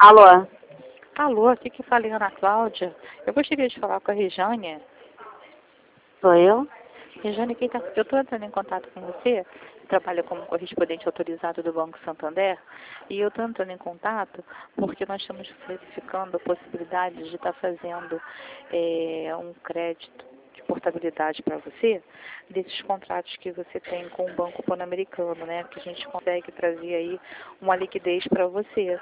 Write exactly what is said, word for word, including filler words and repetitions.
Alô? Alô, aqui que fala é Ana Cláudia. Eu gostaria de falar com a Rejane. Sou eu? Rejane, quem tá... eu estou entrando em contato com você, trabalha como correspondente autorizado do Banco Santander, e eu estou entrando em contato porque nós estamos verificando a possibilidade de estar fazendo é, um crédito de portabilidade para você, desses contratos que você tem com o Banco Pan-Americano, né? Que a gente consegue trazer aí uma liquidez para você.